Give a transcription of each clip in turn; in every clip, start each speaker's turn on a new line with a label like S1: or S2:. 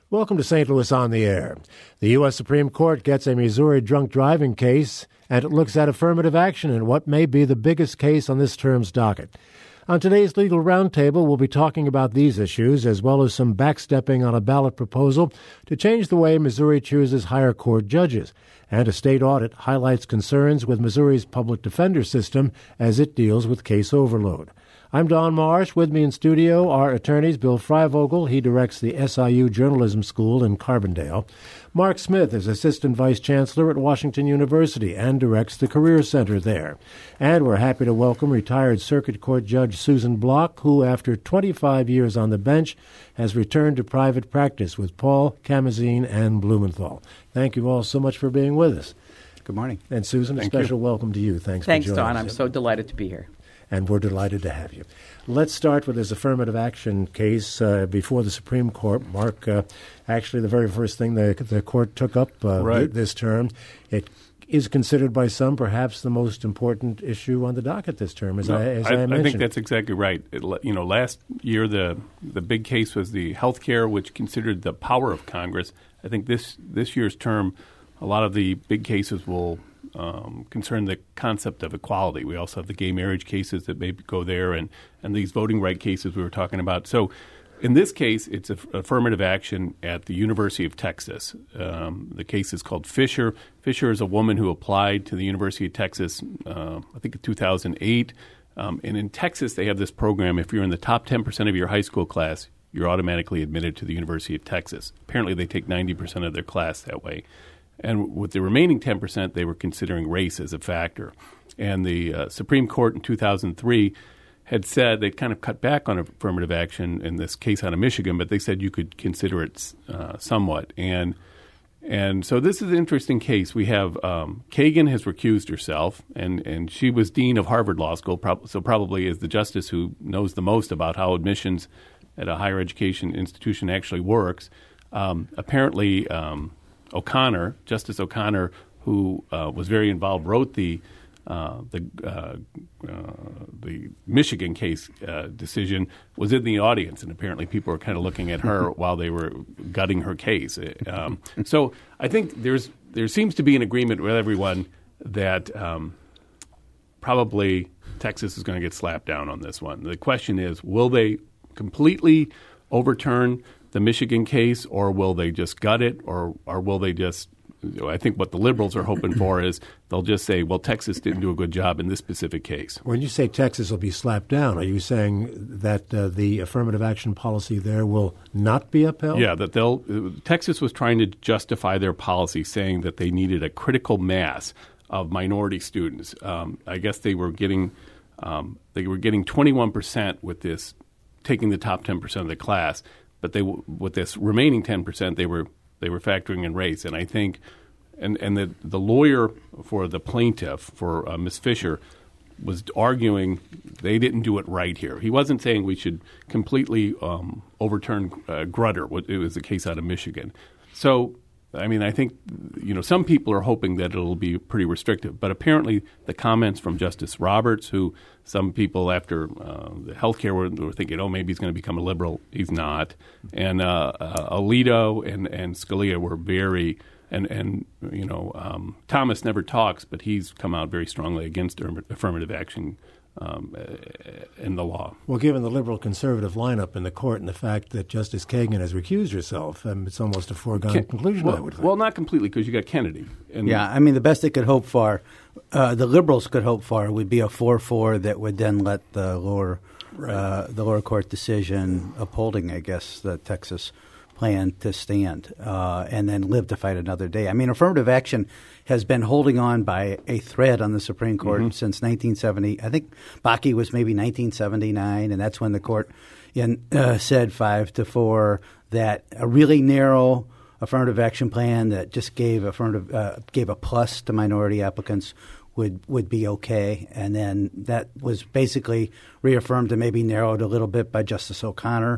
S1: Welcome to St. Louis on the Air. The U.S. Supreme Court gets a Missouri drunk driving case, and it looks at affirmative action in what may be the biggest case on this term's docket. On today's Legal Roundtable, we'll be talking about these issues, as well as some backstepping on a ballot proposal to change the way Missouri chooses higher court judges. And a state audit highlights concerns with Missouri's public defender system as it deals with case overload. I'm Don Marsh. With me in studio are attorneys Bill Freivogel. He directs the SIU Journalism School in Carbondale. Mark Smith is Assistant Vice Chancellor at Washington University and directs the Career Center there. And we're happy to welcome retired Circuit Court Judge Susan Block, who, after 25 years on the bench, has returned to private practice with Paul, Kamazine, and Blumenthal. Thank you all so much for being with us.
S2: Good morning.
S1: And Susan, a special welcome to you. Thanks for joining us.
S3: Don. I'm so delighted to be here.
S1: And we're delighted to have you. Let's start with this affirmative action case before the Supreme Court. Mark, actually the very first thing the court took up this term, it is considered by some perhaps the most important issue on the docket this term, as I mentioned.
S4: I think that's exactly right. Last year the big case was the health care, which considered the power of Congress. I think this year's term, a lot of the big cases will concern the concept of equality. We also have the gay marriage cases that may go there and these voting right cases we were talking about. So in this case, it's affirmative action at the University of Texas. The case is called Fisher. Fisher is a woman who applied to the University of Texas, I think in 2008. And in Texas, they have this program. If you're in the top 10% of your high school class, you're automatically admitted to the University of Texas. Apparently, they take 90% of their class that way. And with the remaining 10%, they were considering race as a factor. And the Supreme Court in 2003 had said they'd kind of cut back on affirmative action in this case out of Michigan, but they said you could consider it somewhat. And so this is an interesting case. We have Kagan has recused herself, and she was dean of Harvard Law School, so probably is the justice who knows the most about how admissions at a higher education institution actually works. Apparently, Justice O'Connor, who was very involved, wrote the Michigan case decision, was in the audience, and apparently people were kind of looking at her while they were gutting her case. So I think there seems to be an agreement with everyone that probably Texas is going to get slapped down on this one. The question is, will they completely overturn the Michigan case, or will they just gut it, or will they just – I think what the liberals are hoping for is they'll just say, well, Texas didn't do a good job in this specific case.
S1: When you say Texas will be slapped down, are you saying that the affirmative action policy there will not be upheld?
S4: Yeah, that Texas was trying to justify their policy, saying that they needed a critical mass of minority students. I guess they were getting 21% with this, taking the top 10% of the class. But with this remaining 10%, they were factoring in race, and I think, and the lawyer for the plaintiff, for Ms. Fisher, was arguing they didn't do it right here. He wasn't saying we should completely overturn Grutter. It was a case out of Michigan. So, I mean, I think some people are hoping that it'll be pretty restrictive, but apparently the comments from Justice Roberts, who some people after the health care were thinking, oh, maybe he's going to become a liberal. He's not. And Alito and Scalia were very Thomas never talks, but he's come out very strongly against affirmative action in the law.
S1: Well, given the liberal-conservative lineup in the court and the fact that Justice Kagan has recused herself, it's almost a foregone conclusion, I would think.
S4: Well, not completely, because you got Kennedy.
S2: Yeah, I mean, the best they could hope for, the liberals could hope for, would be a 4-4 that would then let the lower court decision upholding, I guess, the Texas plan to stand and then live to fight another day. I mean, affirmative action has been holding on by a thread on the Supreme Court since 1970. I think Bakke was maybe 1979, and that's when the court said 5-4 that a really narrow affirmative action plan that just gave a plus to minority applicants would be okay. And then that was basically reaffirmed and maybe narrowed a little bit by Justice O'Connor,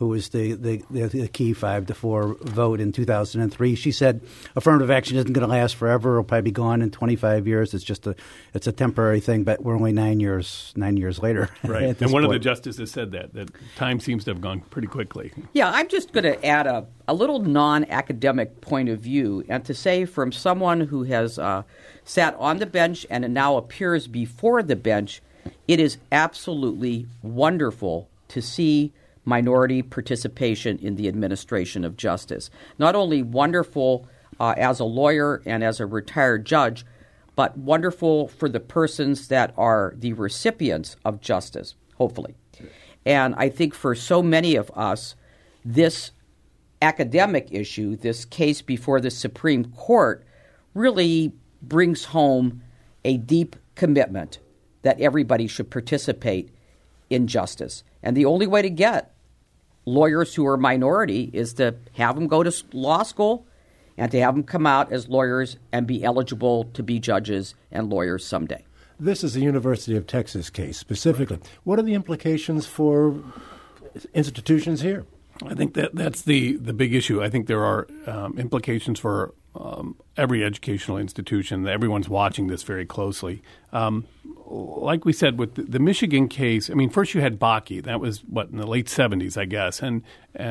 S2: who was the key 5-4 vote in 2003. She said affirmative action isn't going to last forever. It'll probably be gone in 25 years. It's a temporary thing, but we're only 9 years later.
S4: Right. And one of the justices said that time seems to have gone pretty quickly.
S3: Yeah, I'm just going to add a little non-academic point of view, and to say from someone who has sat on the bench and now appears before the bench, it is absolutely wonderful to see minority participation in the administration of justice. Not only wonderful as a lawyer and as a retired judge, but wonderful for the persons that are the recipients of justice, hopefully. And I think for so many of us, this academic issue, this case before the Supreme Court, really brings home a deep commitment that everybody should participate in justice. And the only way to get lawyers who are minority is to have them go to law school and to have them come out as lawyers and be eligible to be judges and lawyers someday.
S1: This is a University of Texas case specifically. What are the implications for institutions here?
S4: I think that's the big issue. I think there are implications for every educational institution. Everyone's watching this very closely. Like we said, with the Michigan case, I mean, first you had Bakke. That was, in the late 70s, I guess. And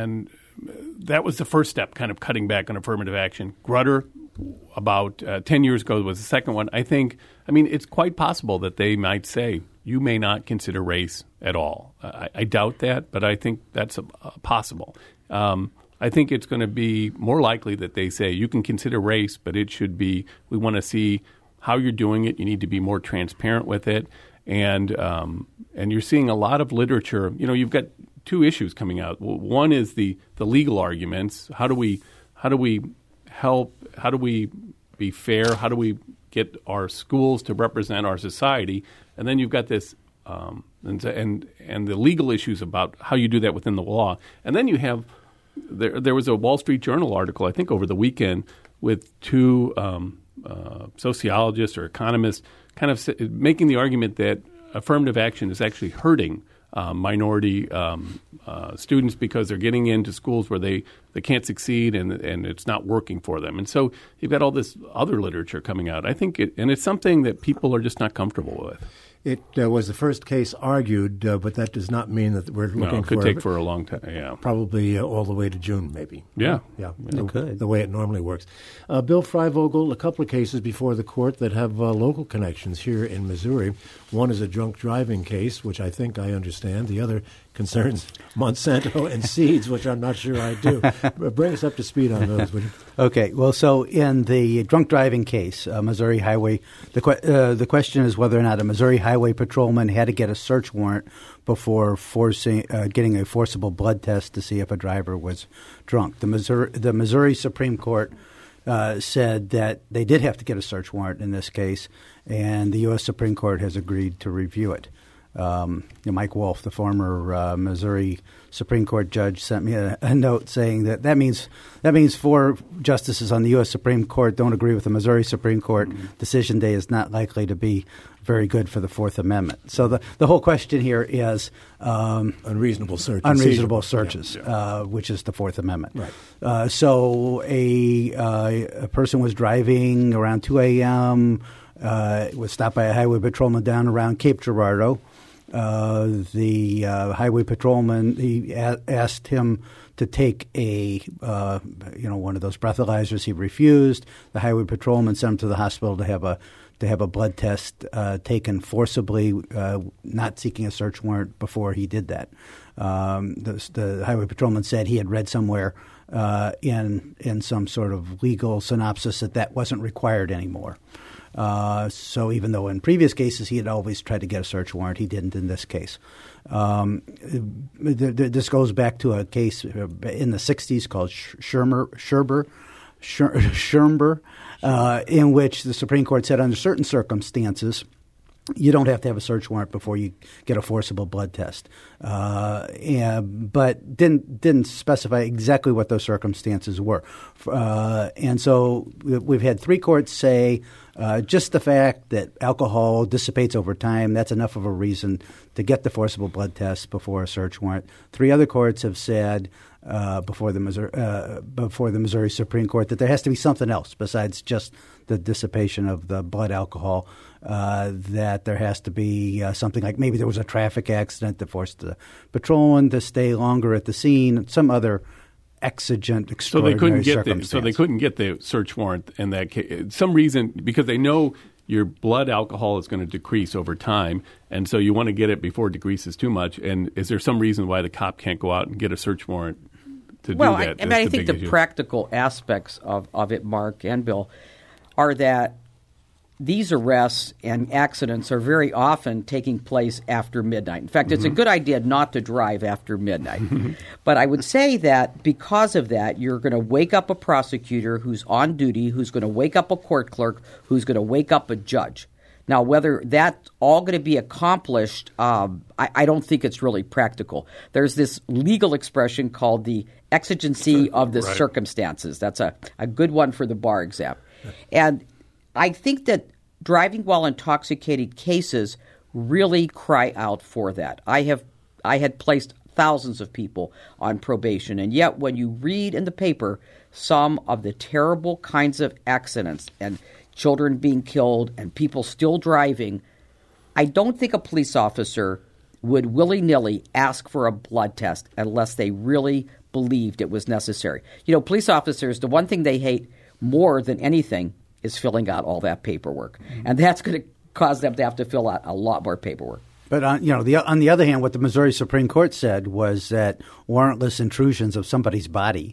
S4: that was the first step, kind of cutting back on affirmative action. Grutter, about 10 years ago, was the second one. I mean, it's quite possible that they might say, you may not consider race at all. I doubt that, but I think that's possible. I think it's going to be more likely that they say you can consider race, but it should be, we want to see how you're doing it. You need to be more transparent with it. And you're seeing a lot of literature. You know, you've got two issues coming out. One is the legal arguments. How do we help? How do we be fair? How do we get our schools to represent our society? And then you've got this and the legal issues about how you do that within the law. And then you have there was a Wall Street Journal article, I think, over the weekend with two sociologists or economists kind of making the argument that affirmative action is actually hurting minority students because they're getting into schools where they can't succeed and it's not working for them. And so you've got all this other literature coming out. I think it's something that people are just not comfortable with.
S1: It was the first case argued, but that does not mean that we're looking for...
S4: it could take for a long time, yeah.
S1: Probably all the way to June, maybe.
S4: Yeah.
S1: It could. The way it normally works. Bill Freivogel, a couple of cases before the court that have local connections here in Missouri. One is a drunk driving case, which I think I understand. The other concerns Monsanto and seeds, which I'm not sure I do. Bring us up to speed on those, would you?
S2: Okay. Well, so in the drunk driving case, Missouri Highway, the question is whether or not a Missouri Highway patrolman had to get a search warrant before getting a forcible blood test to see if a driver was drunk. The Missouri Supreme Court said that they did have to get a search warrant in this case, and the U.S. Supreme Court has agreed to review it. Mike Wolf, the former Missouri Supreme Court judge, sent me a note saying that means 4 justices on the U.S. Supreme Court don't agree with the Missouri Supreme Court. Decision day is not likely to be very good for the Fourth Amendment. So the whole question here is
S1: unreasonable searches.
S2: Unreasonable searches, which is the Fourth Amendment.
S1: Right.
S2: So a person was driving around 2 a.m., was stopped by a highway patrolman down around Cape Girardeau. The highway patrolman, he asked him to take one of those breathalyzers. He refused. The highway patrolman sent him to the hospital to have a blood test taken forcibly, not seeking a search warrant before he did that. The highway patrolman said he had read somewhere in some sort of legal synopsis that wasn't required anymore. So even though in previous cases he had always tried to get a search warrant, he didn't in this case. This goes back to a case in the 60s called Schirmer, in which the Supreme Court said under certain circumstances you don't have to have a search warrant before you get a forcible blood test, but didn't specify exactly what those circumstances were. And so we've had 3 courts say just the fact that alcohol dissipates over time, that's enough of a reason to get the forcible blood test before a search warrant. 3 other courts have said before the Missouri Supreme Court that there has to be something else besides just the dissipation of the blood alcohol, that there has to be something like maybe there was a traffic accident that forced the patrolman to stay longer at the scene, some other exigent, extraordinary circumstance.
S4: So they couldn't get the search warrant in that case. Some reason, because they know your blood alcohol is going to decrease over time, and so you want to get it before it decreases too much. And is there some reason why the cop can't go out and get a search warrant to do that?
S3: I think the practical aspects of it, Mark and Bill, are that these arrests and accidents are very often taking place after midnight. In fact, it's a good idea not to drive after midnight. But I would say that because of that, you're going to wake up a prosecutor who's on duty, who's going to wake up a court clerk, who's going to wake up a judge. Now, whether that's all going to be accomplished, I don't think it's really practical. There's this legal expression called the exigency of the circumstances. That's a good one for the bar exam. And I think that driving while intoxicated cases really cry out for that. I had placed thousands of people on probation, and yet when you read in the paper some of the terrible kinds of accidents and children being killed and people still driving, I don't think a police officer would willy-nilly ask for a blood test unless they really believed it was necessary. You know, police officers, the one thing they hate more than anything is filling out all that paperwork. And that's going to cause them to have to fill out a lot more paperwork.
S2: But on the other hand, what the Missouri Supreme Court said was that warrantless intrusions of somebody's body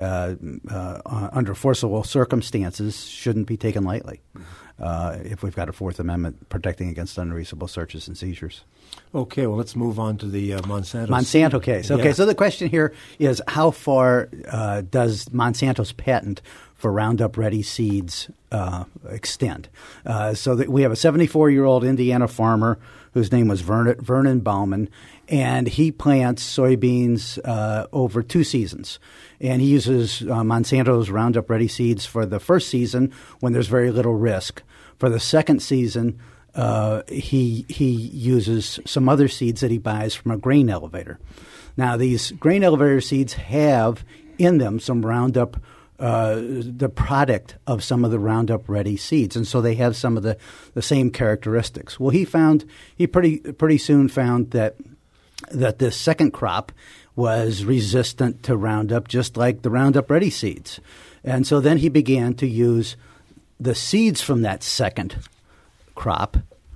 S2: under forcible circumstances shouldn't be taken lightly if we've got a Fourth Amendment protecting against unreasonable searches and seizures.
S1: Okay, well, let's move on to the
S2: Monsanto case. Okay, so the question here is how far does Monsanto's patent for Roundup Ready seeds extend? So that we have a 74-year-old Indiana farmer whose name was Vernon Bauman, and he plants soybeans over 2 seasons. And he uses Monsanto's Roundup Ready seeds for the first season when there's very little risk. For the second season, he uses some other seeds that he buys from a grain elevator. Now, these grain elevator seeds have in them some Roundup, the product of some of the Roundup Ready seeds, and so they have some of the same characteristics. Well, he pretty soon found that this second crop was resistant to Roundup, just like the Roundup Ready seeds. And so then he began to use the seeds from that second crop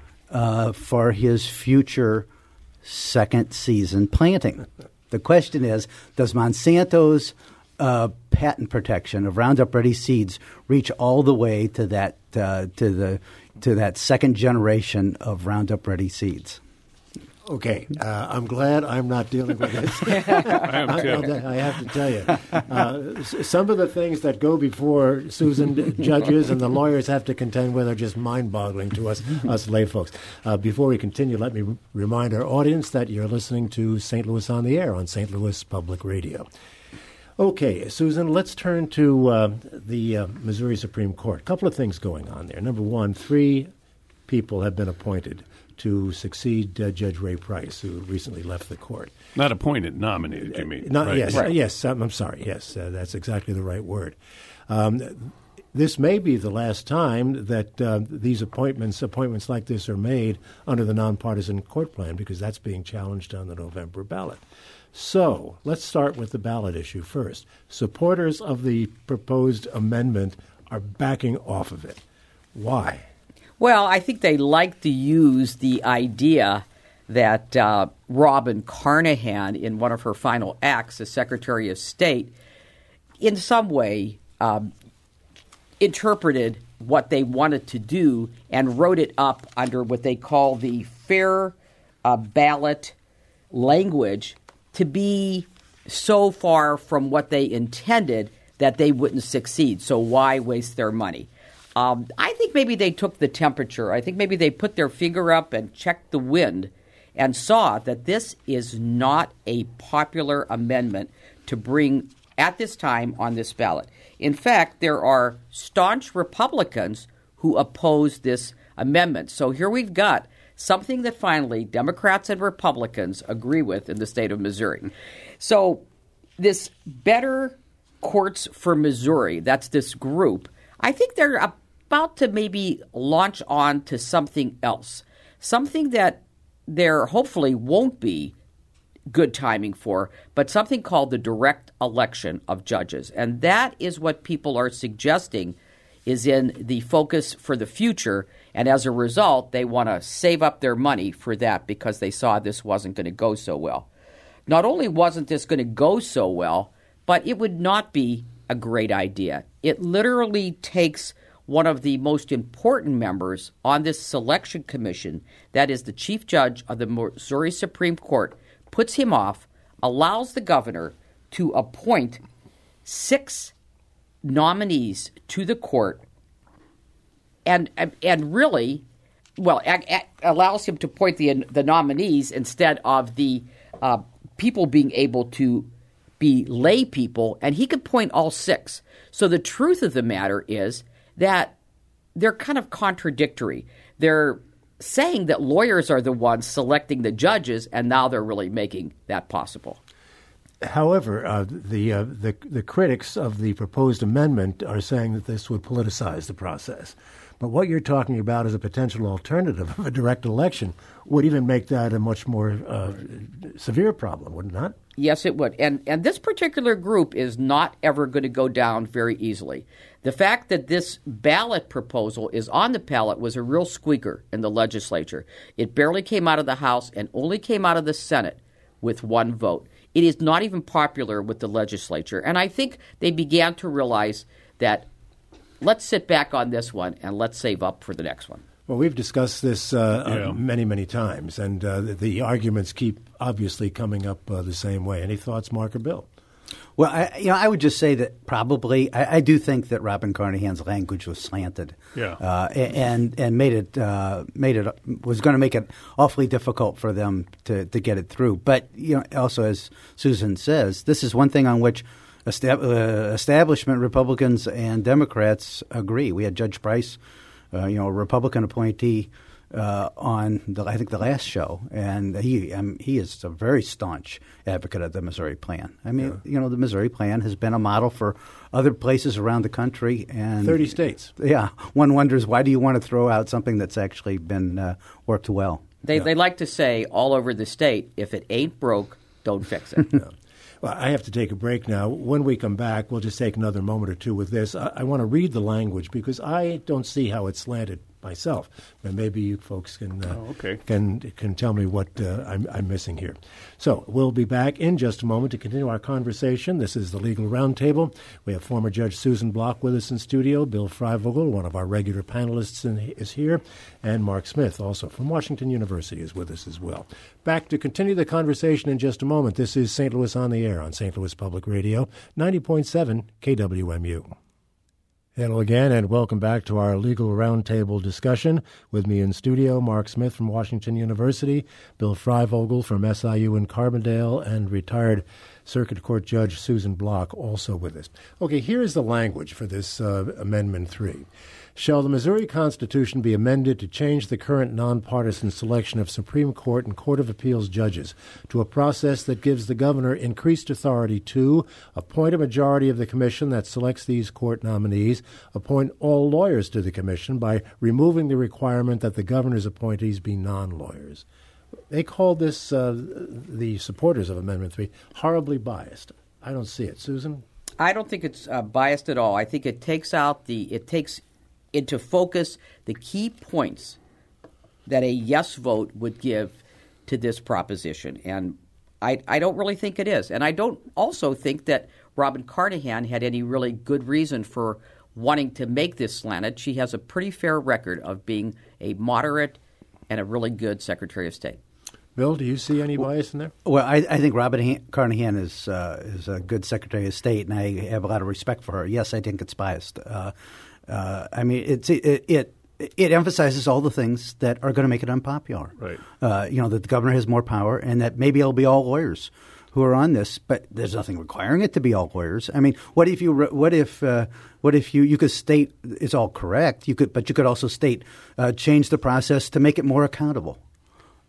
S2: for his future second season planting. The question is, does Monsanto's patent protection of Roundup Ready seeds reach all the way to that to that second generation of Roundup Ready seeds?
S1: Okay, I'm glad I'm not dealing with this.
S4: I am too.
S1: I have to tell you, some of the things that go before Susan judges and the lawyers have to contend with are just mind-boggling to us lay folks. Before we continue, let me remind our audience that you're listening to St. Louis on the Air on St. Louis Public Radio. Okay, Susan, let's turn to the Missouri Supreme Court. A couple of things going on there. Number one, 3 people have been appointed to succeed Judge Ray Price, who recently left the court.
S4: Not appointed, nominated, you mean?
S1: Yes,
S4: right.
S1: Yes. I'm sorry. Yes, that's exactly the right word. This may be the last time that these appointments like this are made under the nonpartisan court plan, because that's being challenged on the November ballot. So let's start with the ballot issue first. Supporters of the proposed amendment are backing off of it. Why?
S3: Well, I think they like to use the idea that Robin Carnahan, in one of her final acts as Secretary of State, in some way interpreted what they wanted to do and wrote it up under what they call the fair ballot language to be so far from what they intended that they wouldn't succeed. So why waste their money? I think maybe they took the temperature. I think maybe they put their finger up and checked the wind and saw that this is not a popular amendment to bring at this time on this ballot. In fact, there are staunch Republicans who oppose this amendment. So here we've got something that finally Democrats and Republicans agree with in the state of Missouri. So this Better Courts for Missouri, that's this group, I think they're about to maybe launch on to something else, something that there hopefully won't be good timing for, but something called the direct election of judges. And that is what people are suggesting is in the focus for the future. And as a result, they want to save up their money for that because they saw this wasn't going to go so well. Not only wasn't this going to go so well, but it would not be a great idea. It literally takes one of the most important members on this selection commission, that is the chief judge of the Missouri Supreme Court, puts him off, allows the governor to appoint 6 nominees to the court, and really, allows him to appoint the nominees instead of the people being able to be lay people, and he could appoint all 6. So the truth of the matter is that they're kind of contradictory. They're saying that lawyers are the ones selecting the judges, and now they're really making that possible.
S1: However, the critics of the proposed amendment are saying that this would politicize the process. But what you're talking about as a potential alternative of a direct election would even make that a much more severe problem, would it not?
S3: Yes, it would. And this particular group is not ever going to go down very easily. The fact that this ballot proposal is on the ballot was a real squeaker in the legislature. It barely came out of the House and only came out of the Senate with 1 vote. It is not even popular with the legislature. And I think they began to realize that let's sit back on this one and let's save up for the next one.
S1: Well, we've discussed this many, many times, and the arguments keep obviously coming up the same way. Any thoughts, Mark or Bill?
S2: Well, I would just say that probably I do think that Robin Carnahan's language was slanted, and made it was going to make it awfully difficult for them to get it through. But also as Susan says, this is one thing on which establishment Republicans and Democrats agree. We had Judge Price, a Republican appointee, on I think the last show, and he is a very staunch advocate of the Missouri Plan. I mean, the Missouri Plan has been a model for other places around the country, and
S1: 30 states.
S2: Yeah, one wonders why do you want to throw out something that's actually been worked well.
S3: They like to say all over the state, if it ain't broke, don't fix it.
S1: Well, I have to take a break now. When we come back, we'll just take another moment or two with this. I want to read the language because I don't see how it's slanted myself. But maybe you folks can tell me what I'm missing here. So we'll be back in just a moment to continue our conversation. This is the Legal Roundtable. We have former Judge Susan Block with us in studio. Bill Freivogel, one of our regular panelists, is here. And Mark Smith, also from Washington University, is with us as well. Back to continue the conversation in just a moment. This is St. Louis on the Air on St. Louis Public Radio, 90.7 KWMU. Hello again, and welcome back to our Legal Roundtable discussion. With me in studio, Mark Smith from Washington University, Bill Freivogel from SIU in Carbondale, and retired Circuit Court Judge Susan Block also with us. Okay, here is the language for this Amendment 3. Shall the Missouri Constitution be amended to change the current nonpartisan selection of Supreme Court and Court of Appeals judges to a process that gives the governor increased authority to appoint a majority of the commission that selects these court nominees, appoint all lawyers to the commission by removing the requirement that the governor's appointees be non-lawyers? They call this, the supporters of Amendment 3, horribly biased. I don't see it. Susan?
S3: I don't think it's biased at all. I think it takes into focus the key points that a yes vote would give to this proposition. And I don't really think it is. And I don't also think that Robin Carnahan had any really good reason for wanting to make this slanted. She has a pretty fair record of being a moderate and a really good Secretary of State.
S1: Bill, do you see any bias in there?
S2: Well, I think Robin Carnahan is a good Secretary of State, and I have a lot of respect for her. Yes, I think it's biased. I mean, it emphasizes all the things that are going to make it unpopular.
S4: Right.
S2: That the governor has more power, and that maybe it'll be all lawyers who are on this, but there's nothing requiring it to be all lawyers. I mean, what if you could state it's all correct? But you could also state change the process to make it more accountable.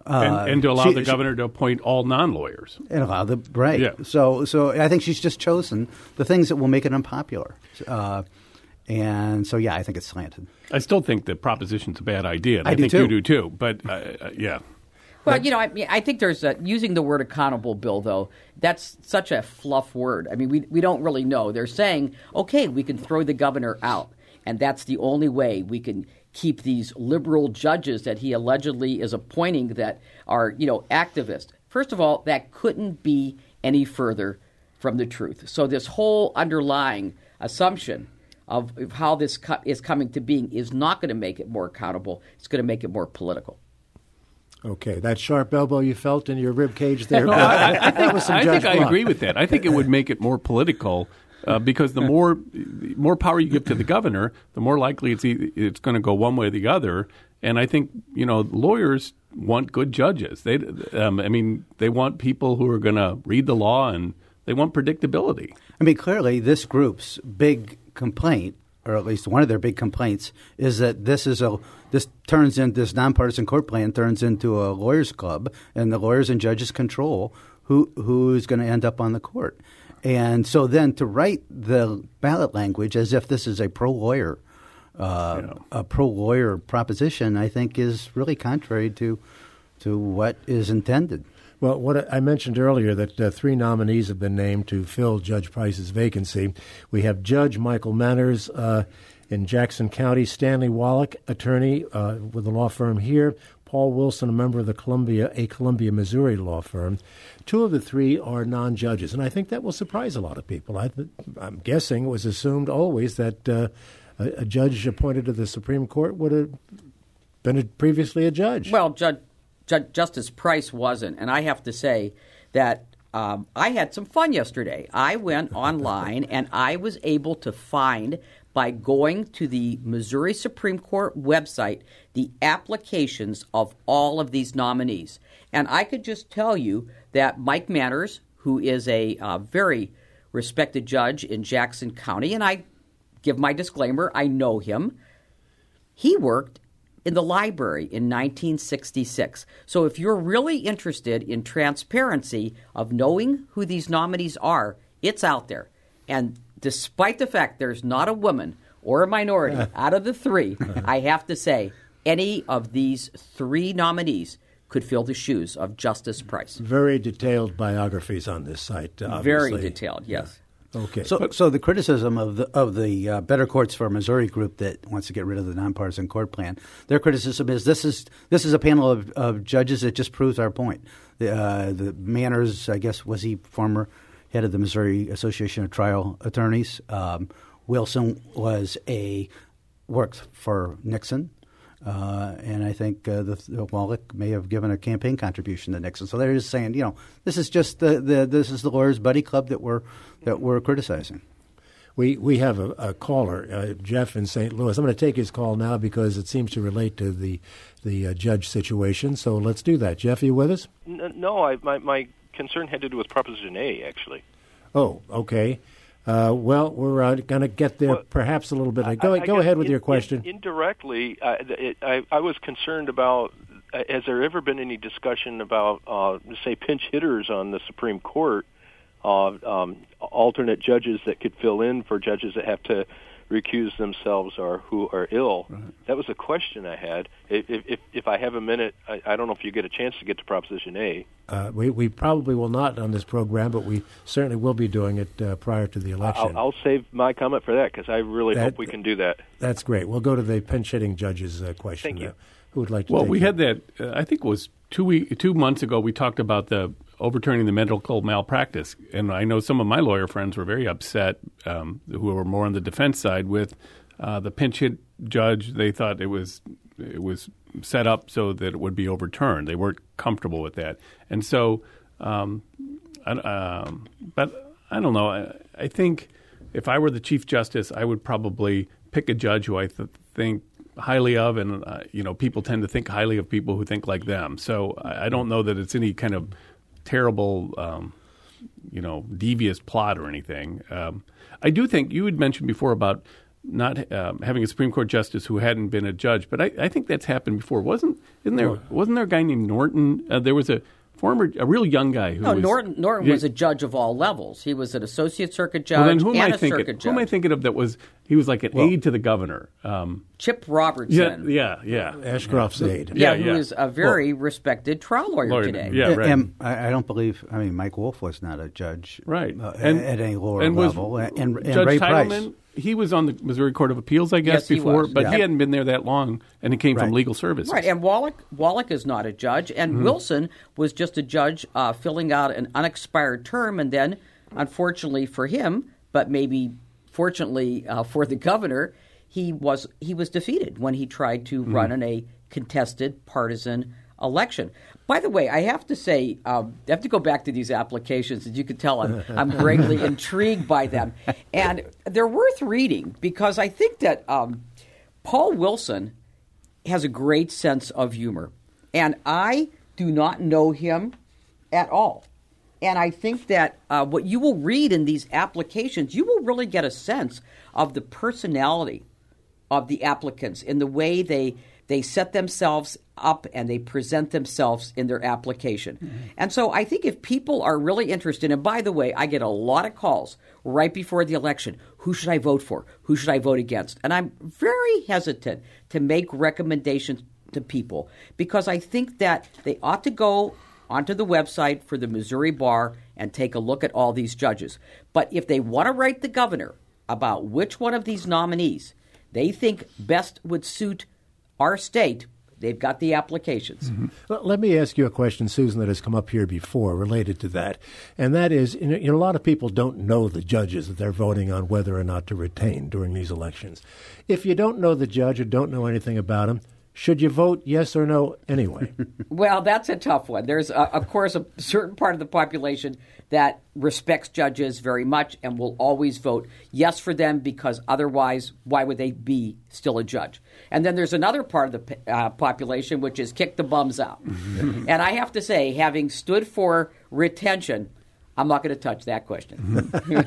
S4: And to allow the governor to appoint all non-lawyers.
S2: And allow the right.
S4: Yeah.
S2: So I think she's just chosen the things that will make it unpopular. And so, yeah, I think it's slanted.
S4: I still think the proposition's a bad idea. And
S2: I do
S4: think
S2: too.
S4: you do too. But yeah.
S3: Well, I think there's using the word accountable, Bill, though, that's such a fluff word. I mean, we don't really know. They're saying, okay, we can throw the governor out, and that's the only way we can keep these liberal judges that he allegedly is appointing that are, activists. First of all, that couldn't be any further from the truth. So this whole underlying assumption of how this is coming to being is not going to make it more accountable. It's going to make it more political.
S1: Okay, that sharp elbow you felt in your rib cage there.
S4: No, I think I
S1: Blunt.
S4: agree with that. I think it would make it more political because the more power you give to the governor, the more likely it's going to go one way or the other. And I think lawyers want good judges. They want people who are going to read the law, and they want predictability.
S2: I mean, clearly, this group's big complaint, or at least one of their big complaints, is that this nonpartisan court plan turns into a lawyers' club, and the lawyers and judges control who's going to end up on the court. And so then to write the ballot language as if this is a pro-lawyer proposition, I think is really contrary to what is intended.
S1: Well, what I mentioned earlier that 3 nominees have been named to fill Judge Price's vacancy. We have Judge Michael Manners in Jackson County, Stanley Wallach, attorney with a law firm here, Paul Wilson, a member of a Columbia, Missouri law firm. 2 of the 3 are non-judges, and I think that will surprise a lot of people. I'm guessing it was assumed always that a judge appointed to the Supreme Court would have been previously a judge.
S3: Well, Justice Price wasn't, and I have to say that I had some fun yesterday. I went online, and I was able to find, by going to the Missouri Supreme Court website, the applications of all of these nominees. And I could just tell you that Mike Manners, who is a very respected judge in Jackson County, and I give my disclaimer, I know him, he worked in the library in 1966. So if you're really interested in transparency of knowing who these nominees are, it's out there. And despite the fact there's not a woman or a minority out of the 3, I have to say any of these 3 nominees could fill the shoes of Justice Price.
S1: Very detailed biographies on this site, obviously.
S3: Very detailed, yes.
S1: Okay.
S2: So the criticism of the Better Courts for Missouri group that wants to get rid of the nonpartisan court plan, their criticism is this is a panel of judges that just proves our point. The Manners, I guess, was he former head of the Missouri Association of Trial Attorneys. Wilson worked for Nixon. And I think the Wallach may have given a campaign contribution to Nixon. So they're just saying, this is just this is the lawyers' buddy club that we're criticizing.
S1: We have a caller, Jeff in St. Louis. I'm going to take his call now because it seems to relate to the judge situation. So let's do that. Jeff, are you with us?
S5: No, my concern had to do with Proposition A, actually.
S1: Oh, okay. Well, we're going to get there perhaps a little bit. Go ahead with your question.
S5: Indirectly, I was concerned about, has there ever been any discussion about, say, pinch hitters on the Supreme Court, alternate judges that could fill in for judges that have to recuse themselves or who are ill? Right. That was a question I had. If I have a minute, I don't know if you get a chance to get to Proposition A.
S1: We probably will not on this program, but we certainly will be doing it prior to the election.
S5: I'll save my comment for that because I really hope we can do that.
S1: That's great. We'll go to the pinch-hitting judges question.
S5: Thank you.
S1: Who would like to
S4: Well,
S1: take
S4: we
S1: that?
S4: had that, I think it was 2 months ago, we talked about the overturning the medical malpractice. And I know some of my lawyer friends were very upset, who were more on the defense side, with the pinch hit judge. They thought it was set up so that it would be overturned. They weren't comfortable with that. And so, but I don't know. I think if I were the Chief Justice, I would probably pick a judge who I think highly of, and people tend to think highly of people who think like them. So I don't know that it's any kind of terrible, devious plot or anything. I do think you had mentioned before about not having a Supreme Court justice who hadn't been a judge, but I think that's happened before. Wasn't there a guy named Norton? There was a real young guy who was...
S3: Norton was a judge of all levels. He was an associate circuit judge
S4: and a
S3: circuit judge.
S4: Who am I thinking of that was... He was like an aide to the governor.
S3: Chip Robertson.
S4: Yeah.
S1: Ashcroft's aide.
S3: Who is a very respected trial lawyer today.
S4: Yeah, right.
S2: And I don't believe... I mean, Mike Wolf was not a judge
S4: right.
S2: At any lower level. And
S4: Judge
S2: Ray
S4: Teitelman,
S2: Price.
S4: He was on the Missouri Court of Appeals, I guess, before, but he hadn't been there that long, and he came from legal services.
S3: Right, and Wallach is not a judge, and Wilson was just a judge filling out an unexpired term, and then, unfortunately for him, but maybe fortunately for the governor, he was defeated when he tried to run in a contested partisan election. By the way, I have to say, I have to go back to these applications. As you can tell, I'm greatly intrigued by them. And they're worth reading because I think that Paul Wilson has a great sense of humor. And I do not know him at all. And I think that what you will read in these applications, you will really get a sense of the personality of the applicants in the way they set themselves up and they present themselves in their application. Mm-hmm. And so I think if people are really interested, and by the way, I get a lot of calls right before the election. Who should I vote for? Who should I vote against? And I'm very hesitant to make recommendations to people because I think that they ought to go onto the website for the Missouri Bar and take a look at all these judges. But if they want to write the governor about which one of these nominees they think best would suit our state, they've got the applications.
S1: Mm-hmm. Well, let me ask you a question, Susan, that has come up here before related to that. And that is, a lot of people don't know the judges that they're voting on whether or not to retain during these elections. If you don't know the judge or don't know anything about him, should you vote yes or no anyway?
S3: Well, that's a tough one. There's, of course, a certain part of the population that respects judges very much and will always vote yes for them because otherwise, why would they be still a judge? And then there's another part of the population which is kick the bums out. And I have to say, having stood for retention, I'm not going to touch that question.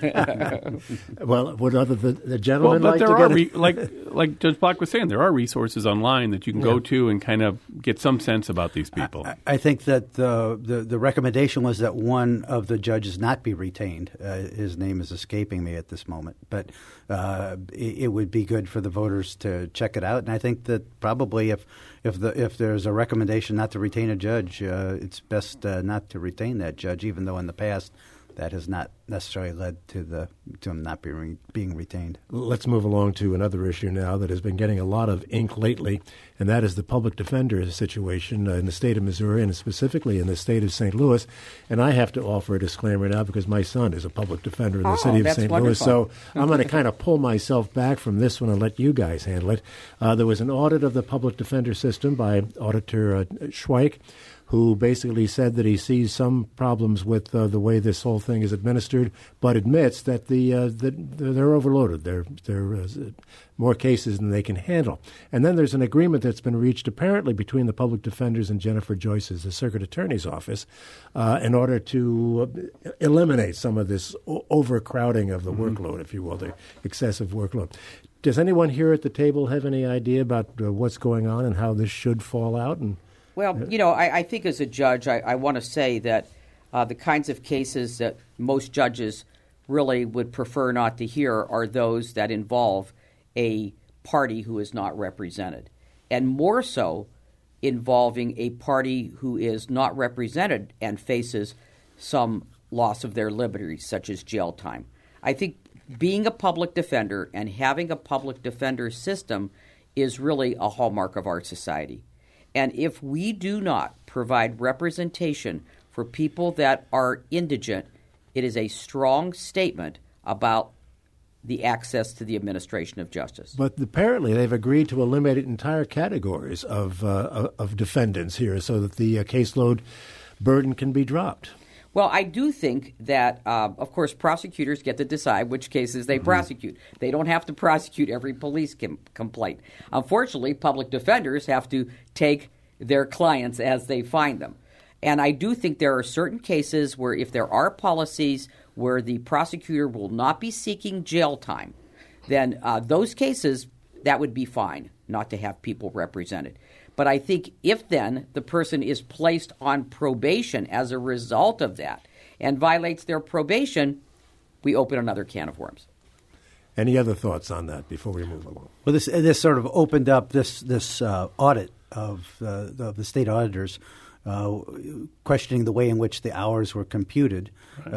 S1: Well, would the gentleman
S4: like
S1: to get it?
S4: Like Judge Block was saying, there are resources online that you can go to and kind of get some sense about these people.
S2: I think that the recommendation was that one of the judges not be retained. His name is escaping me at this moment, but it would be good for the voters to check it out. And I think that probably if there's a recommendation not to retain a judge, it's best not to retain that judge, even though in the past that has not necessarily led to him not being retained.
S1: Let's move along to another issue now that has been getting a lot of ink lately, and that is the public defender situation in the state of Missouri and specifically in the state of St. Louis. And I have to offer a disclaimer now because my son is a public defender in the city of St. Louis. So I'm going to kind of pull myself back from this one and let you guys handle it. There was an audit of the public defender system by Auditor Schweik, who basically said that he sees some problems with the way this whole thing is administered, but admits that they're overloaded. There are more cases than they can handle. And then there's an agreement that's been reached apparently between the public defenders and Jennifer Joyce's, the circuit attorney's office, in order to eliminate some of this overcrowding of the workload, if you will, the excessive workload. Does anyone here at the table have any idea about what's going on and how this should fall out?
S3: Well, I think as a judge, I want to say that the kinds of cases that most judges really would prefer not to hear are those that involve a party who is not represented, and more so involving a party who is not represented and faces some loss of their liberties, such as jail time. I think being a public defender and having a public defender system is really a hallmark of our society. And if we do not provide representation for people that are indigent, it is a strong statement about the access to the administration of justice.
S1: But apparently they've agreed to eliminate entire categories of defendants here so that the caseload burden can be dropped.
S3: Well, I do think that, of course, prosecutors get to decide which cases they prosecute. They don't have to prosecute every police complaint. Unfortunately, public defenders have to take their clients as they find them. And I do think there are certain cases where if there are policies where the prosecutor will not be seeking jail time, then those cases, that would be fine not to have people represented. But I think if then the person is placed on probation as a result of that and violates their probation, we open another can of worms.
S1: Any other thoughts on that before we move along?
S2: Well, this sort of opened up this audit of the state auditors, questioning the way in which the hours were computed,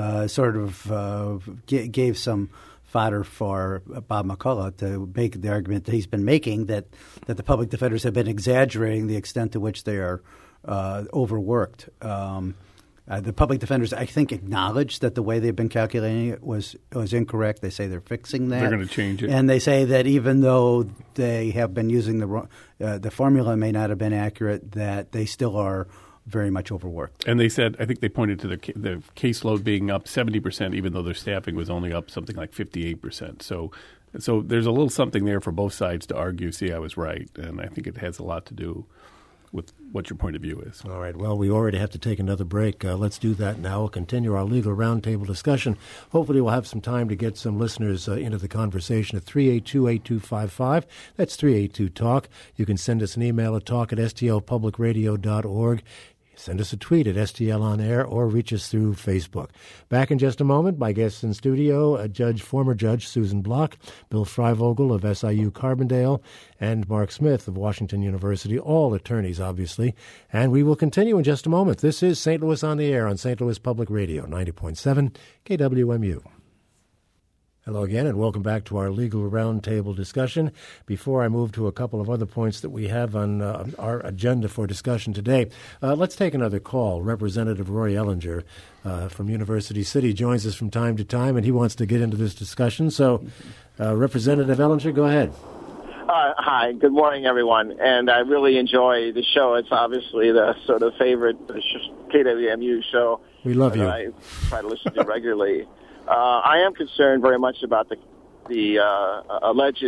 S2: gave some fodder for Bob McCullough to make the argument that he's been making that the public defenders have been exaggerating the extent to which they are overworked. The public defenders, I think, acknowledge that the way they've been calculating it was incorrect. They say they're fixing that.
S4: They're going to change it.
S2: And they say that even though they have been using the formula may not have been accurate, that they still are very much overworked.
S4: And they said, I think they pointed to the caseload being up 70%, even though their staffing was only up something like 58%. So there's a little something there for both sides to argue, see, I was right. And I think it has a lot to do with what your point of view is.
S1: All right. Well, we already have to take another break. Let's do that now. We'll continue our legal roundtable discussion. Hopefully we'll have some time to get some listeners into the conversation at 382-8255. That's 382-TALK. You can send us an email at talk@stlpublicradio.org. Send us a tweet at STL On Air or reach us through Facebook. Back in just a moment, my guests in studio, former Judge Susan Block, Bill Freivogel of SIU Carbondale, and Mark Smith of Washington University, all attorneys, obviously. And we will continue in just a moment. This is St. Louis on the Air on St. Louis Public Radio, 90.7 KWMU. Hello again, and welcome back to our legal roundtable discussion. Before I move to a couple of other points that we have on our agenda for discussion today, let's take another call. Representative Rory Ellinger from University City joins us from time to time, and he wants to get into this discussion. So, Representative Ellinger, go ahead.
S6: Hi, good morning, everyone. And I really enjoy the show. It's obviously the sort of favorite KWMU show.
S1: We love you.
S6: I try to listen to regularly. I am concerned very much about the alleged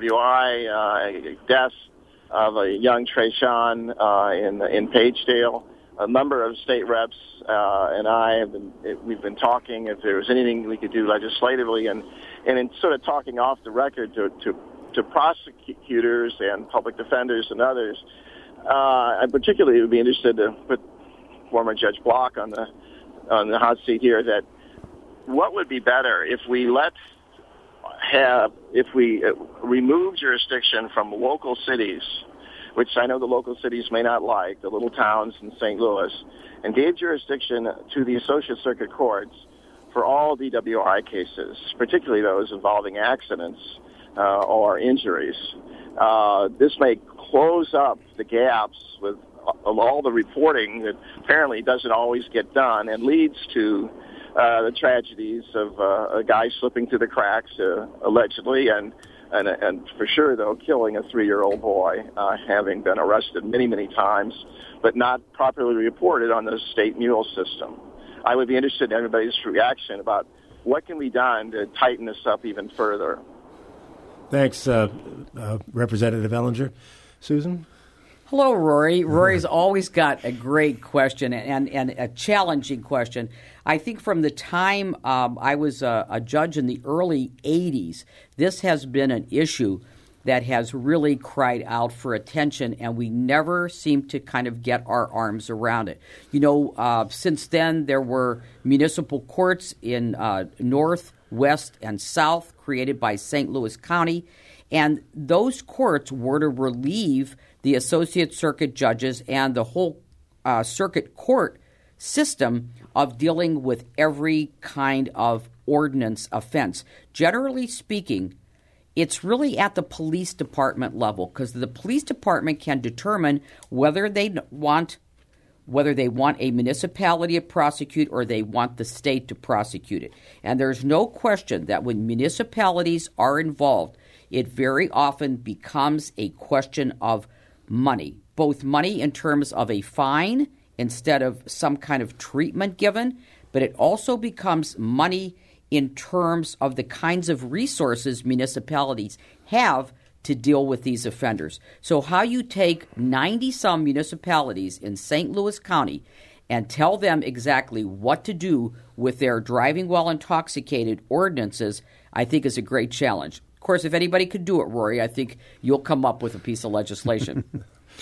S6: DWI deaths of a young Trayshawn in Pagedale. A number of state reps and we've been talking if there was anything we could do legislatively, and in sort of talking off the record to prosecutors and public defenders and others. I particularly would be interested to put former Judge Block on the hot seat here. That what would be better if we remove jurisdiction from local cities, which I know the local cities may not like, the little towns in St. Louis, and gave jurisdiction to the Associate Circuit Courts for all DWI cases, particularly those involving accidents or injuries. This may close up the gaps with all the reporting that apparently doesn't always get done and leads to the tragedies of a guy slipping through the cracks, allegedly, and for sure, though, killing a 3-year-old boy, having been arrested many, many times, but not properly reported on the state mule system. I would be interested in everybody's reaction about what can be done to tighten this up even further.
S1: Thanks, Representative Ellinger. Susan?
S3: Hello, Rory. Rory's always got a great question and a challenging question. I think from the time I was a judge in the early 80s, this has been an issue that has really cried out for attention, and we never seem to kind of get our arms around it. You know, since then, there were municipal courts in North, West, and South created by St. Louis County, and those courts were to relieve the Associate Circuit judges and the whole circuit court system of dealing with every kind of ordinance offense. Generally speaking, it's really at the police department level, because the police department can determine whether they want a municipality to prosecute or they want the state to prosecute it. And there's no question that when municipalities are involved, it very often becomes a question of money, both money in terms of a fine instead of some kind of treatment given, but it also becomes money in terms of the kinds of resources municipalities have to deal with these offenders. So how you take 90-some municipalities in St. Louis County and tell them exactly what to do with their driving while intoxicated ordinances, I think is a great challenge. Of course, if anybody could do it, Rory, I think you'll come up with a piece of legislation.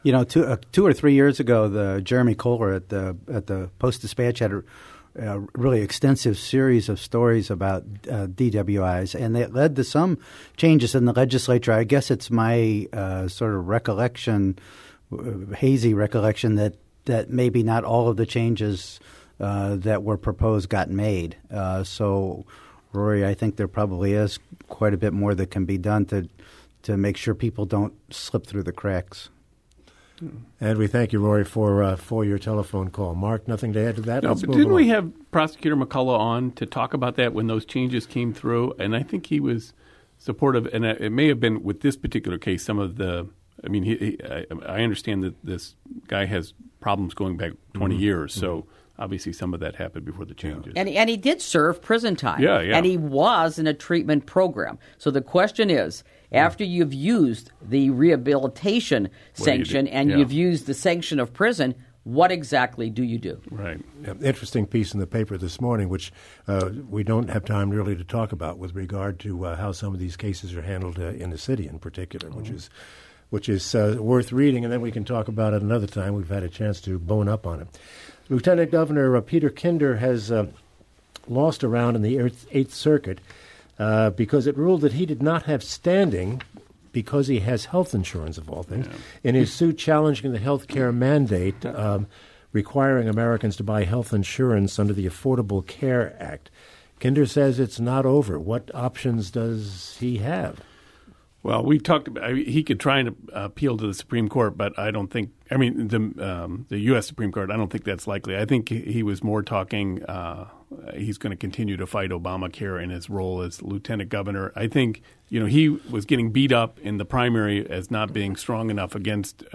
S2: 2 or 3 years ago, the Jeremy Kohler at the Post-Dispatch had a really extensive series of stories about DWIs, and it led to some changes in the legislature. I guess it's my sort of recollection, hazy recollection, that maybe not all of the changes that were proposed got made. So, Rory, I think there probably is quite a bit more that can be done to make sure people don't slip through the cracks.
S1: And we thank you, Rory, for your telephone call. Mark, nothing to add to that?
S4: No, but didn't we have Prosecutor McCullough on to talk about that when those changes came through? And I think he was supportive, and it may have been with this particular case, some of the – I mean, I understand that this guy has problems going back 20 years, so obviously some of that happened before the changes.
S3: And he did serve prison time.
S4: Yeah.
S3: And he was in a treatment program. So the question is, after you've used the rehabilitation sanction and you've used the sanction of prison, what exactly do you do?
S4: Right.
S1: Interesting piece in the paper this morning, which we don't have time really to talk about with regard to how some of these cases are handled in the city in particular, which is worth reading, and then we can talk about it another time. We've had a chance to bone up on it. Lieutenant Governor Peter Kinder has lost a round in the Eighth Circuit because it ruled that he did not have standing because he has health insurance, of all things, in his suit challenging the health care mandate requiring Americans to buy health insurance under the Affordable Care Act. Kinder says it's not over. What options does he have?
S4: Well, we talked about he could try and appeal to the Supreme Court, but I don't think. I mean, the U.S. Supreme Court. I don't think that's likely. I think he was more talking. He's going to continue to fight Obamacare in his role as lieutenant governor. I think he was getting beat up in the primary as not being strong enough against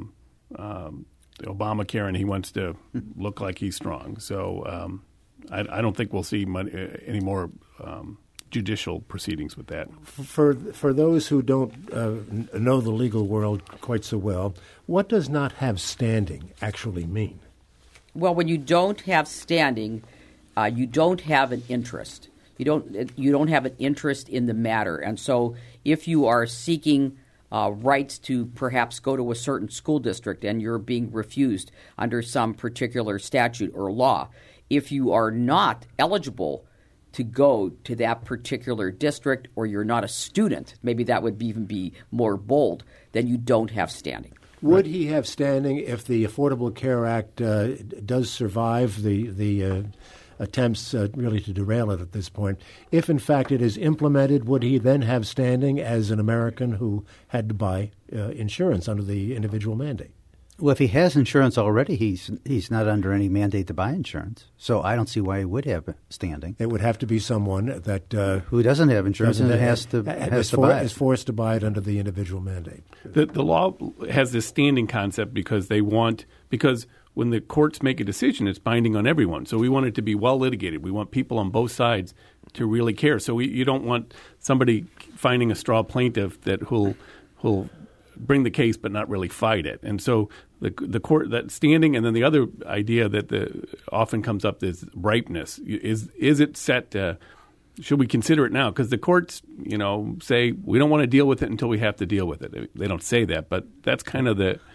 S4: Obamacare, and he wants to look like he's strong. So I don't think we'll see any more judicial proceedings with that.
S1: For those who don't know the legal world quite so well, what does not have standing actually mean?
S3: Well, when you don't have standing, you don't have an interest. You don't have an interest in the matter, and so if you are seeking rights to perhaps go to a certain school district and you're being refused under some particular statute or law, if you are not eligible to go to that particular district, or you're not a student, maybe that would even be more bold, then you don't have standing.
S1: Would he have standing if the Affordable Care Act does survive the attempts really to derail it at this point? If, in fact, it is implemented, would he then have standing as an American who had to buy insurance under the individual mandate?
S2: Well, if he has insurance already, he's not under any mandate to buy insurance. So I don't see why he would have standing.
S1: It would have to be someone that
S2: who doesn't have insurance and has to buy it.
S1: Is forced to buy it under the individual mandate.
S4: The law has this standing concept because when the courts make a decision, it's binding on everyone. So we want it to be well litigated. We want people on both sides to really care. So you don't want somebody finding a straw plaintiff that who'll bring the case but not really fight it. And so the court, that standing, and then the other idea that often comes up is ripeness. Is it set to, should we consider it now? Because the courts, say we don't want to deal with it until we have to deal with it. They don't say that, but that's kind of the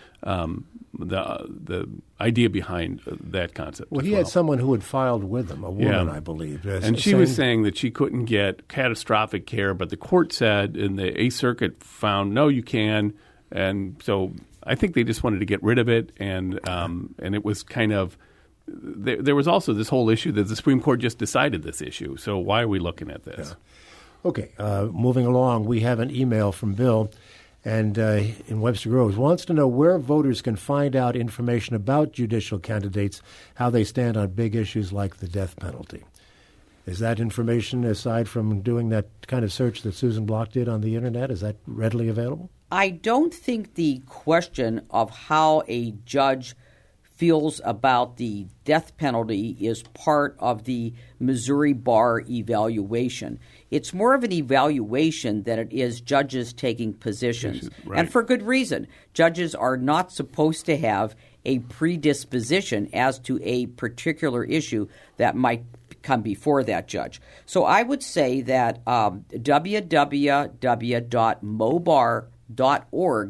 S4: idea behind that concept.
S1: Well, he had someone who had filed with him, a woman, I believe.
S4: And she was saying that she couldn't get catastrophic care, but the court said, and the Eighth Circuit found, no, you can. And so I think they just wanted to get rid of it, and it was kind of there was also this whole issue that the Supreme Court just decided this issue. So why are we looking at this?
S1: Yeah. Okay, moving along, we have an email from Bill, and in Webster Groves wants to know where voters can find out information about judicial candidates, how they stand on big issues like the death penalty. Is that information, aside from doing that kind of search that Susan Block did on the Internet, is that readily available?
S3: I don't think the question of how a judge feels about the death penalty is part of the Missouri Bar evaluation. It's more of an evaluation than it is judges taking positions.
S4: Right.
S3: And for good reason. Judges are not supposed to have a predisposition as to a particular issue that might come before that judge. So I would say that www.mobar.org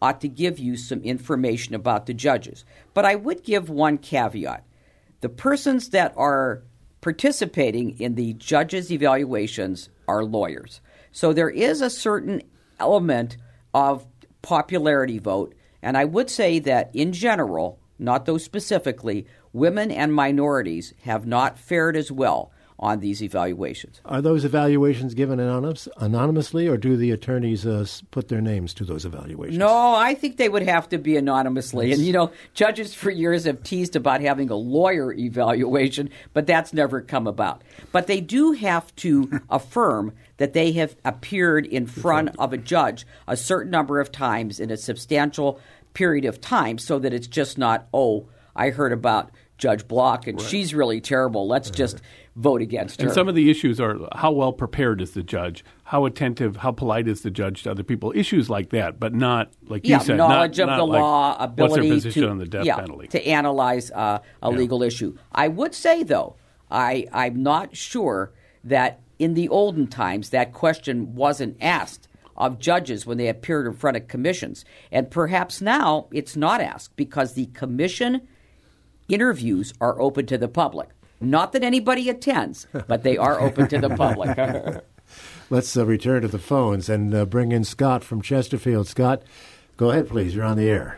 S3: ought to give you some information about the judges. But I would give one caveat. The persons that are participating in the judges' evaluations are lawyers. So there is a certain element of popularity vote, and I would say that in general, not those specifically, women and minorities have not fared as well on these evaluations.
S1: Are those evaluations given anonymously, or do the attorneys put their names to those evaluations?
S3: No, I think they would have to be anonymously. And, judges for years have teased about having a lawyer evaluation, but that's never come about. But they do have to affirm that they have appeared in front of a judge a certain number of times in a substantial period of time, so that it's just not, I heard about Judge Block and she's really terrible. Let's just vote against her.
S4: And some of the issues are how well prepared is the judge, how attentive, how polite is the judge to other people, issues like that, but not, like you said,
S3: knowledge of the
S4: like
S3: law, ability
S4: what's their position on the death penalty.
S3: To analyze a legal issue. I would say, though, I'm not sure that in the olden times that question wasn't asked of judges when they appeared in front of commissions. And perhaps now it's not asked because the commission interviews are open to the public. Not that anybody attends, but they are open to the public.
S1: Let's return to the phones and bring in Scott from Chesterfield. Scott, go ahead, please. You're on the air.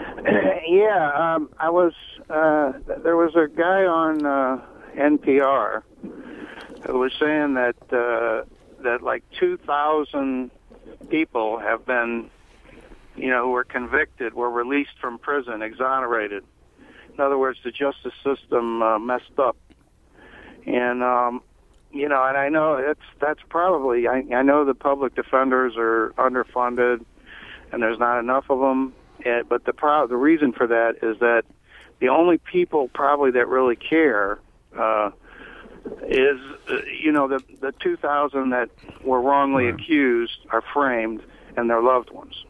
S7: I was. There was a guy on NPR who was saying that like 2,000 people have been, who were convicted, were released from prison, exonerated. In other words, the justice system messed up. And, and I know that's probably, I know the public defenders are underfunded and there's not enough of them. But the reason for that is that the only people probably that really care is, the 2,000 that were wrongly accused are framed and their loved ones.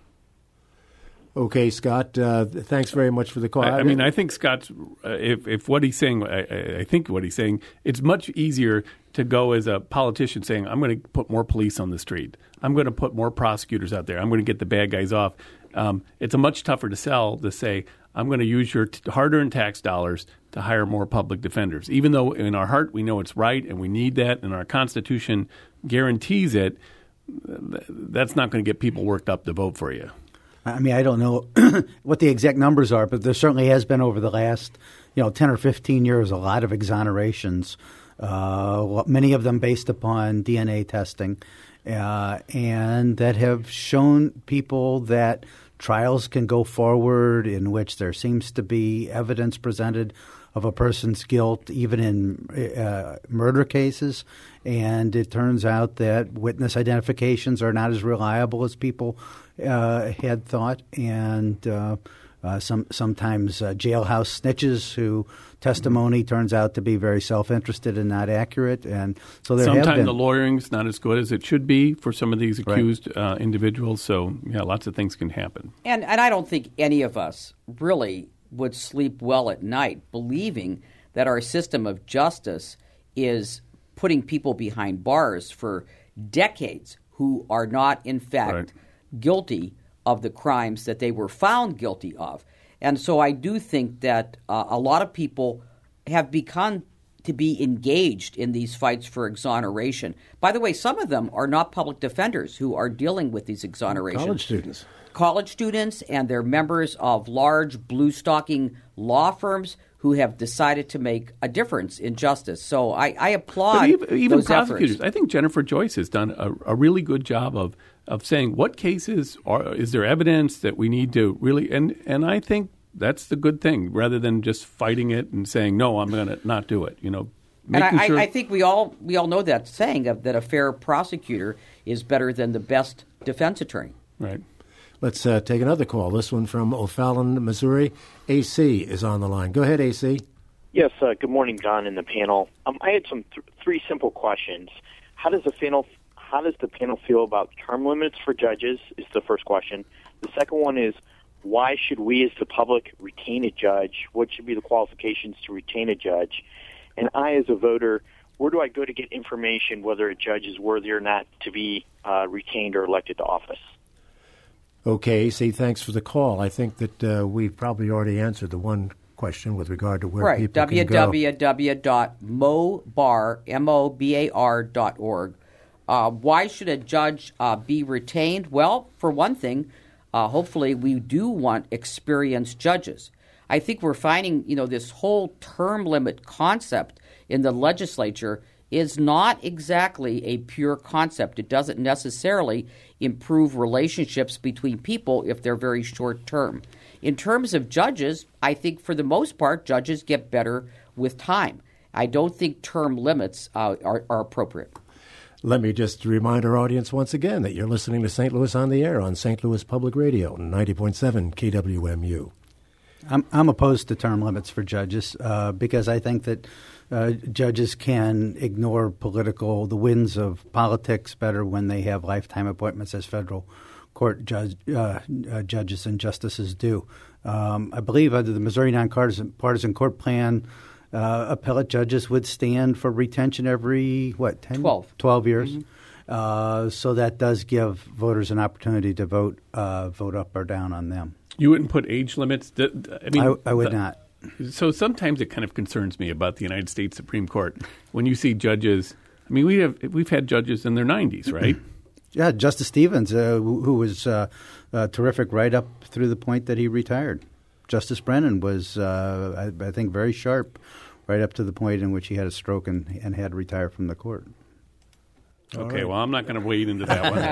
S1: Okay, Scott, thanks very much for the call.
S4: I think Scott's, if what he's saying, I think what he's saying, it's much easier to go as a politician saying, I'm going to put more police on the street. I'm going to put more prosecutors out there. I'm going to get the bad guys off. It's a much tougher to sell to say, I'm going to use your hard-earned tax dollars to hire more public defenders. Even though in our heart we know it's right and we need that and our Constitution guarantees it, that's not going to get people worked up to vote for you.
S2: I don't know what the exact numbers are, but there certainly has been over the last 10 or 15 years a lot of exonerations, many of them based upon DNA testing, and that have shown people that trials can go forward in which there seems to be evidence presented of a person's guilt, even in murder cases. And it turns out that witness identifications are not as reliable as people had thought. And sometimes jailhouse snitches who testimony turns out to be very self-interested and not accurate. And so
S4: sometimes the lawyering's not as good as it should be for some of these accused individuals. So, lots of things can happen.
S3: And I don't think any of us really would sleep well at night believing that our system of justice is putting people behind bars for decades who are not, in fact, guilty of the crimes that they were found guilty of. And so I do think that a lot of people have become to be engaged in these fights for exoneration. By the way, some of them are not public defenders who are dealing with these exonerations. College students, and they're members of large blue-stocking law firms who have decided to make a difference in justice. So I applaud
S4: even
S3: those
S4: prosecutors.
S3: efforts.
S4: I think Jennifer Joyce has done a really good job of saying what cases is there evidence that we need to really and I think that's the good thing rather than just fighting it and saying no, I'm going to not do it.
S3: And I think we all know that saying that a fair prosecutor is better than the best defense attorney.
S4: Right.
S1: Let's take another call. This one from O'Fallon, Missouri. AC is on the line. Go ahead, AC.
S8: Yes, good morning, John, and the panel. I had some three simple questions. How does the panel feel about term limits for judges is the first question. The second one is, why should we as the public retain a judge? What should be the qualifications to retain a judge? And I, as a voter, where do I go to get information whether a judge is worthy or not to be retained or elected to office?
S1: Okay, see, thanks for the call. I think that we've probably already answered the one question with regard to where people can go.
S3: www.mobar.org. Why should a judge be retained? Well, for one thing, hopefully we do want experienced judges. I think we're finding, this whole term limit concept in the legislature is not exactly a pure concept. It doesn't necessarily improve relationships between people if they're very short term. In terms of judges, I think for the most part, judges get better with time. I don't think term limits are appropriate.
S1: Let me just remind our audience once again that you're listening to St. Louis on the Air on St. Louis Public Radio, 90.7 KWMU.
S2: I'm opposed to term limits for judges because I think that judges can ignore the winds of politics better when they have lifetime appointments as federal court judges and justices do. I believe under the Missouri Nonpartisan Court Plan, appellate judges would stand for retention every, 12 years. Mm-hmm. So that does give voters an opportunity to vote up or down on them.
S4: You wouldn't put age limits?
S2: I would not.
S4: So sometimes it kind of concerns me about the United States Supreme Court when you see judges. I mean, we've had judges in their 90s, right?
S2: Yeah, Justice Stevens, who was terrific right up through the point that he retired. Justice Brennan was, I think, very sharp right up to the point in which he had a stroke and had to retire from the court.
S4: Okay, well, I'm not going to wade into that one.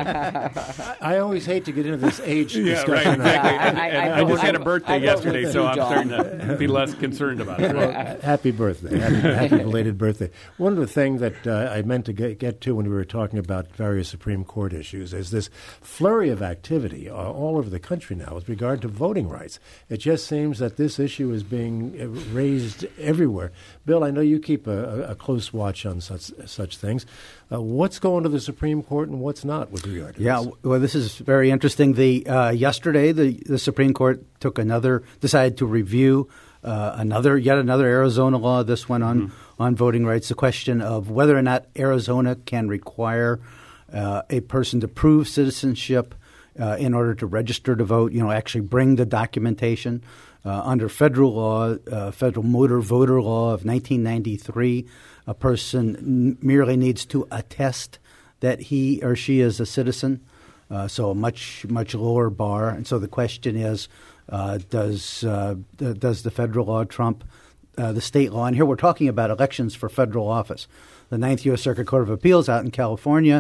S1: I always hate to get into this age discussion.
S4: Right, exactly. I just had a birthday yesterday, so I'm starting to be less concerned about it.
S1: Well, happy birthday. Happy belated birthday. One of the things that I meant to get to when we were talking about various Supreme Court issues is this flurry of activity all over the country now with regard to voting rights. It just seems that this issue is being raised everywhere. Bill, I know you keep a close watch on such things. What's going to the Supreme Court and what's not with regard to this?
S2: Well, this is very interesting. Yesterday, the Supreme Court decided to review yet another Arizona law. This one on voting rights. The question of whether or not Arizona can require a person to prove citizenship in order to register to vote. Actually bring the documentation. Under federal law, federal motor voter law of 1993, a person merely needs to attest that he or she is a citizen, so a much lower bar. And so the question is, does the federal law trump the state law? And here we're talking about elections for federal office. The Ninth U.S. Circuit Court of Appeals out in California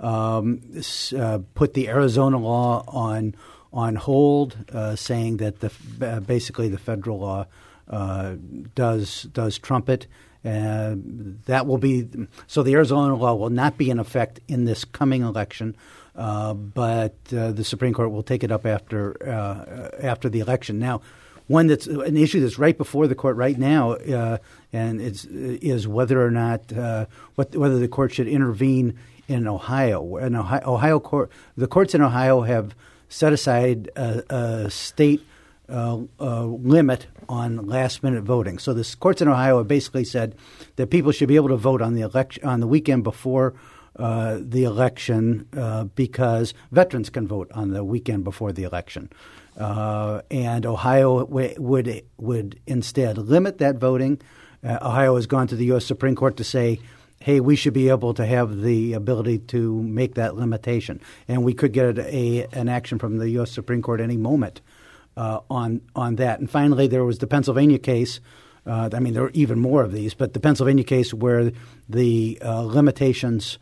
S2: put the Arizona law on hold, saying that basically the federal law does trump it. That will be so. The Arizona law will not be in effect in this coming election, but the Supreme Court will take it up after the election. Now, one that's an issue that's right before the court right now, and is whether or not whether the court should intervene in Ohio. In Ohio court, the courts in Ohio have set aside a state limit on last-minute voting. So the courts in Ohio have basically said that people should be able to vote on the weekend before the election because veterans can vote on the weekend before the election. And Ohio would instead limit that voting. Ohio has gone to the U.S. Supreme Court to say, hey, we should be able to have the ability to make that limitation. And we could get an action from the U.S. Supreme Court any moment on that. And finally, there was the Pennsylvania case. There are even more of these, but the Pennsylvania case where the limitations,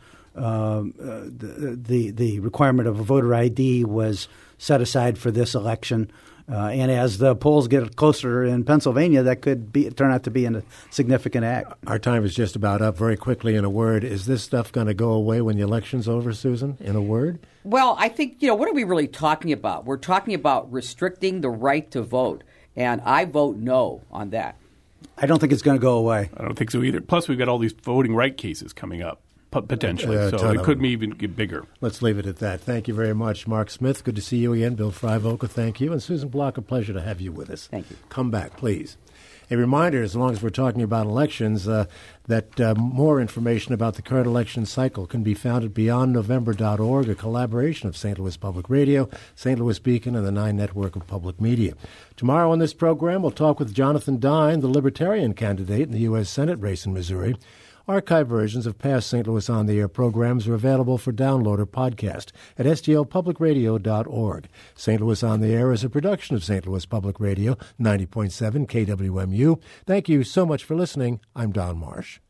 S2: the requirement of a voter ID was set aside for this election. And as the polls get closer in Pennsylvania, that could turn out to be a significant act.
S1: Our time is just about up. Very quickly, in a word, is this stuff going to go away when the election's over, Susan, in a word?
S3: Well, I think, what are we really talking about? We're talking about restricting the right to vote, and I vote no on that.
S2: I don't think it's going to go away.
S4: I don't think so either. Plus, we've got all these voting right cases coming up. Potentially, so it could even get bigger.
S1: Let's leave it at that. Thank you very much, Mark Smith. Good to see you again. Bill Freivoka, thank you. And Susan Block, a pleasure to have you with us.
S3: Thank you.
S1: Come back, please. A reminder, as long as we're talking about elections, that more information about the current election cycle can be found at beyondnovember.org, a collaboration of St. Louis Public Radio, St. Louis Beacon, and the 9 Network of Public Media. Tomorrow on this program, we'll talk with Jonathan Dine, the Libertarian candidate in the U.S. Senate race in Missouri. Archive versions of past St. Louis On the Air programs are available for download or podcast at stlpublicradio.org. St. Louis On the Air is a production of St. Louis Public Radio, 90.7 KWMU. Thank you so much for listening. I'm Don Marsh.